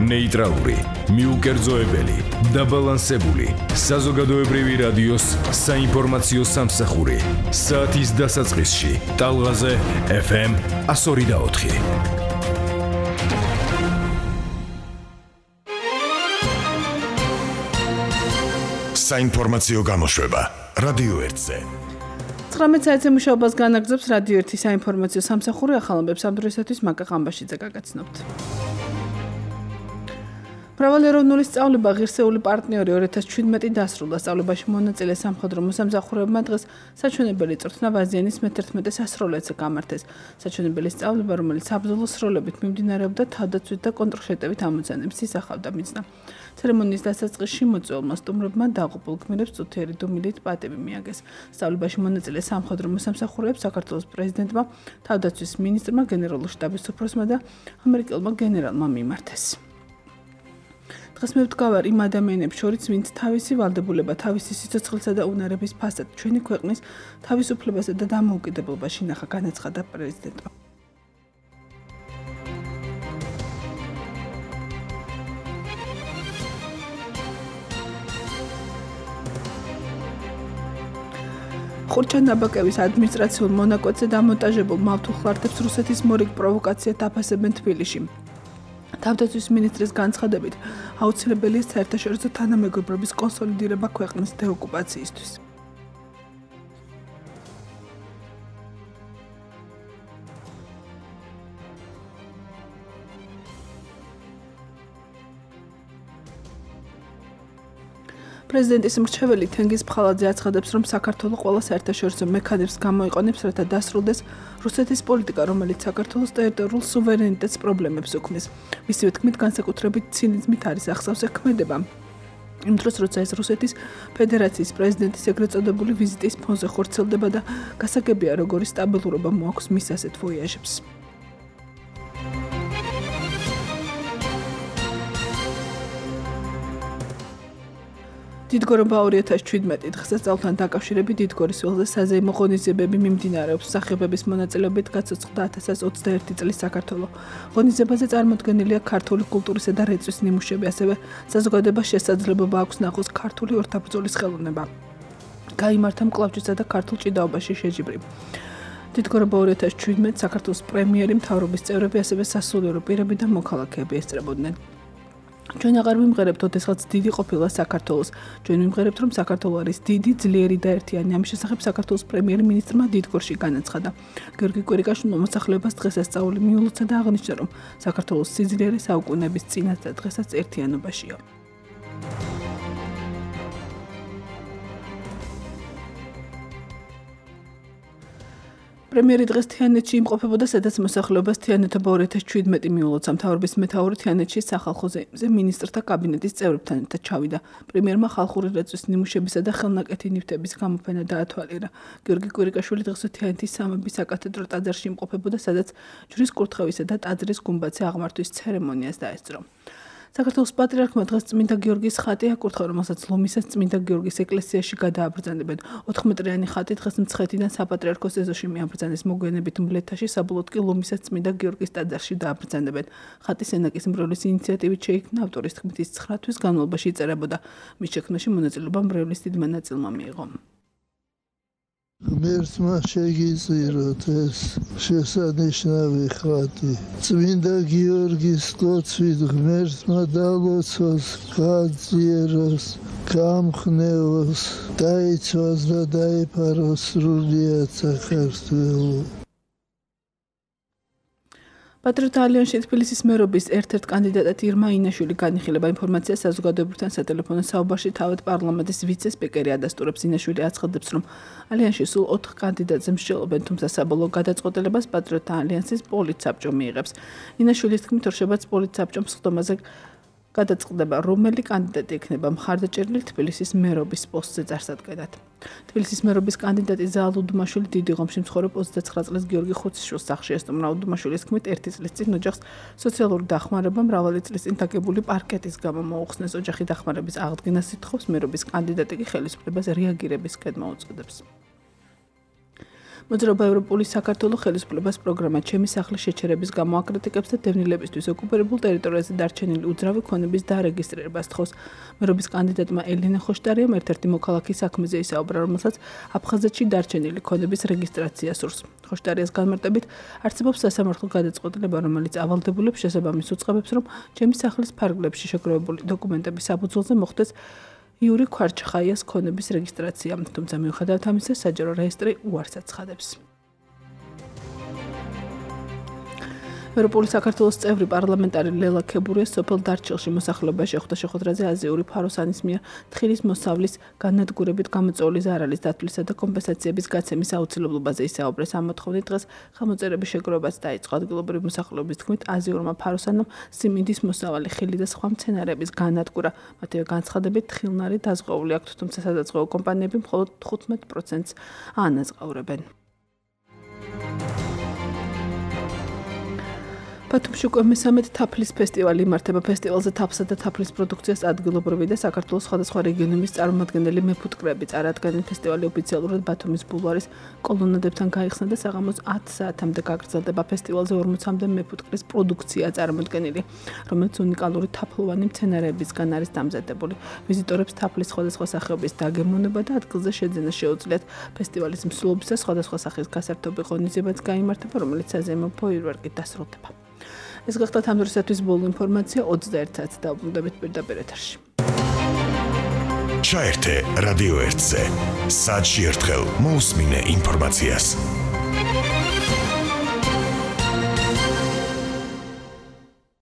ნეიტრალური, მიუკერძოებელი, დაბალანსებული, საზოგადოებრივი რადიოს საინფორმაციო სამსახური. საათის დასაწყისში ტალღაზე FM 102.4. საინფორმაციო გამოშვება რადიო 1-ზე. 19 საათზე მუშაობას განაგრძობს რადიო 1 საინფორმაციო სამსახური. ახალობებს ამ დროისათვის მაკა ყამბაშიძე გაგაცნობთ. მრავალეროვნული სწავლება ღირსეული პარტნიორი 2017 დასრულდა. სწავლებაში მონაწილე სამხედრო მოსამსახურეებმა დღეს საჩვენებელი წვრთნა ვაზიანის მე-11 სასროლეთზე გამართეს. საჩვენებელი სწავლება, რომელიც საბრძოლო სროლებით მიმდინარეობდა, თავდაცვით და კონტრშეტევით ამოცანებს ისახავდა მიზნა. ცერემონიის დასაწყისში მოწვეულმა სტუმრებმა დაღუპულ გმირებს წუთიერი დუმილით პატივი მიაგეს. სწავლებაში მონაწილე სამხედრო მოსამსახურეებს საქართველოს პრეზიდენტმა, თავდაცვის მინისტრმა, გენერალური შტაბის უფროსმა და ამერიკელმა გენერალმა მიმართეს. დღეს მევდგავარ იმ ადამიანებს შორის, ვინც თავისი ვალდებულება, თავისი სიცოცხლისა და უნარების ფასად ჩვენი ქვეყნის თავისუფლებასა და დამოუკიდებლობაში ინახა, განაცხადა პრეზიდენტმა. ხურჩან ნაბაკევის ადმინისტრაციულ მონაკვეთზე დამონტაჟებულ მავთულხლარდებს რუსეთის მორიგ პროვოკაციად აფასებენ თბილისში. თავდაცვის მინისტრის განცხადებით, აუცილებელია საერთაშორისო თანამეგობრობის კონსოლიდირება ქვეყნის დეოკუპაციისთვის. პრეზიდენტის მრჩეველი თენგიზ ფხალაძე აცხადებს, რომ საქართველო ყველა საერთაშორისო მექანიზმს გამოიყენებს, რათა დასრულდეს რუსეთის პოლიტიკა, რომელიც საქართველოს ტერიტორიულ სუვერენიტეტს პრობლემებს უქმნის. მისივე თქმით, განსაკუთრებით ცინიზმით არის ახსავს ქმედება. იმ დროს, როცა ეს რუსეთის ფედერაციის პრეზიდენტის ეგრეთ წოდებული ვიზიტის ფონზე ხორციელდება და გასაგებია, როგორი სტაბილურობა მოაქვს მის ასეთ ვოიაჟებს. დიდგორობა 2017 დღესასწაულთან დაკავშირებით დიდგორის ველზე საზეიმო ღონისძიებები მიმდინარეობს. მსახიობების მონაწილეობით გაცოცხლდა 1021 წლის საქართველო. ღონისძიებაზე წარმოდგენილია ქართული კულტურისა და რეწვის ნიმუშები, ასევე საზოგადოებას შესაძლებლობა აქვს ნახოს ქართული ორთაბრძოლის ხელოვნება. გაიმართა მკლავჭისა და ქართულ ჭიდაობაში შეჯიბრი. დიდგორობა 2017 საქართველოს პრემიერი, მთავრობის წევრები, ასევე სასულიერო პირები და მოქალაქეები ესწრებოდნენ. ჩვენ აღარ ვიმღერებთ, ოდესღაც დიდი ყოფილა საქართველოს. ჩვენ ვიმღერებთ, რომ საქართველო არის დიდი, ძლიერი და ერთიანი. ამის შესახებ საქართველოს პრემიერ-მინისტრმა დიდგორში განაცხადა. გიორგი კვირიკაშვილმა მოსახლეობას დღესასწაული მიულოცა და აღნიშნა, რომ საქართველოს სიძლიერე საუკუნეების წინათ და დღესაც ერთიანობაშია. პრემიერი დღეს თიანეთში იმყოფებოდა, სადაც მოსახლეობას თიანეთობა 2017 მიულოცა. მთავრობის მეთაური თიანეთში სახალხო ზეიმზე მინისტრთა კაბინეტის წევრებთან ერთად ჩავიდა. პრემიერმა ხალხური რეწვის ნიმუშებისა და ხელნაკეთი ნივთების გამოფენა დაათვალიერა. გიორგი კვირიკაშვილი დღეს თიანეთის სამების საკათედრო ტაძარში იმყოფებოდა, სადაც ჯვრის კურთხევისა და ტაძრის გუმბათზე აღმართვის ცერემონიას დაესწრო. საქართველოს პატრიარქმა დღეს წმინდა გიორგის ხატი აკურთხა, რომელსაც ლომისას წმინდა გიორგის ეკლესიაში გადააბრძანებენ. 4 მეტრიანი ხატი დღეს მცხეთიდან საპატრიარქოს ეზოში მიაბრძანეს. მოგვიანებით მლეთაში, საბოლოოდ კი ლომისას წმინდა გიორგის ტაძარში დააბრძანებენ. ხატი სენაკის მრევლის ინიციატივით შეიქმნა, ავტორის თქმით, ის 9 თვის განმავლობაში იწერებოდა. მის შექმნაში მონაწილეობა მრევლის დიდმა ნაწილმა მიიღო. ღმერთმა შეგიწიროთ ეს შესანიშნავი ხატი. წმინდა გიორგის ლოცვით ღმერთმა დალოცოს, გააძლიეროს, გამხნევოს, დაიცვას და დაიფაროს სრულიად საქართველო. პატრიოტთა ალიანსში თბილისის მერობის ერთ-ერთ კანდიდატად ირმა ინაშვილი განიხილება. ინფორმაცია საზოგადოებრივთან სატელეფონო საუბარში თავად პარლამენტის ვიცე-სპიკერი ადასტურებს. ინაშვილი აცხადებს, რომ ალიანსში სულ 4 კანდიდატზე მსჯელობენ, თუმცა საბოლოო გადაწყვეტილებას პატრიოტთა ალიანსის პოლიტსაბჭო მიიღებს. ინაშვილის თქმით, ორშაბათს პოლიტსაბჭომ სხდომაზე გადაწყდება, რომელი კანდიდატი იქნება მხარდაჭერილი თბილისის მერობის პოსტზე წარსადგენად. თბილისის მერობის კანდიდატი ზაალ უდუმაშვილი დიდი ღომში მცხოვრებ 29 წლის გიორგი ხუციშვილს სახში ესტუმრა. უდუმაშვილის თქმით, 1 წლის წინ ოჯახს სოციალური დახმარება მრავალი წლის წინ დაგებული პარკეტის გამო მოუხსნეს. ოჯახი დახმარების აღდგენას ითხოვს, მერობის კანდიდატი კი ხელისუფლებას რეაგირებისკენ მოუწოდებს. მოძრაობა ევროპული საქართველოს ხელისუფლებას პროგრამა ჩემი სახლის შეჩერების გამო აკრიტიკებს და დევნილებისთვის ოკუპირებულ ტერიტორიაზე დარჩენილი უძრავი ქონების დარეგისტრირებას თხოვს. მერობის კანდიდატმა ელენე ხოშტარიამ ერთ-ერთი მოქალაქის საქმეზე ისაუბრა, რომელსაც აფხაზეთში დარჩენილი ქონების რეგისტრაცია სურს. ხოშტარიას განმარტებით არსებობს სასამართლო გადაწყვეტილება, რომელიც ავალდებულებს შესაბამის უწყებებს, რომ ჩემი სახლის ფარგლებში შეგროვებული დოკუმენტების საფუძველზე მოხდეს იური ქვარჩხაიას ქონების რეგისტრაცია, თუმცა მიუხედავად ამისა, საჯარო რეესტრი უარს აცხადებს. ევროპული საქართველოს წევრი პარლამენტარი ლელა ქებურია სოფელ დარჩილში მოსახლეობა შეხვდა შეხვედრაზე აზიური ფაროსანის მიერ თხილის მოსავლის განადგურებით გამოწვეული ზარალის დათვლისა და კომპენსაციების გაცემის აუცილებლობაზე ისაუბრეს. ამ მოთხოვნით დღეს ხელმოწერების შეგროვებაც დაიწყო. ადგილობრივი მოსახლეობის თქმით, აზიურმა ფაროსანამ სიმინდის მოსავალი, ხილი და სხვა მცენარეების განადგურა. მათივე განცხადებით, თხილნარი დაზღვეული აქვთ, თუმცა სადაზღვევო კომპანიები მხოლოდ 15%-ს ანაზღაურებენ. ბათუმში უკვე მე-13 თაფლის ფესტივალი იმართება. ფესტივალზე თაფლსა და თაფლის პროდუქციას ადგილობრივი და საქართველოს სხვადასხვა რეგიონების წარმომადგენელი მეფუტკრეები წარადგენენ. ფესტივალი ოფიციალურად ბათუმის ბულვარის კოლონადებთან გაიხსნა და საღამოს 10 საათამდე გაგრძელდება. ფესტივალზე 40-მდე მეფუტკრის პროდუქცია წარმოდგენილი, რომელიც უნიკალური თაფლოვანი მცენარეებისგან არის დამზადებული. ვიზიტორებს თაფლის სხვადასხვა სახეობის დაგემონება და ადგილზე შეძენა შეუძლიათ. ფესტივალის მსვლელობისას სხვადასხვა სახის გასართობი ღონისძიებაც გაიმართება, რომელიც საზეიმო ფოიერვერკით დასრულდება. ეს გახდათ ამ დროსათვის ბოლო ინფორმაცია 21 საათს დაუბრუნდებით პირდაპირ ეთერში. ჩაერთე რადიო 1-ზე. საათში ერთხელ მოусმინე ინფორმაციას.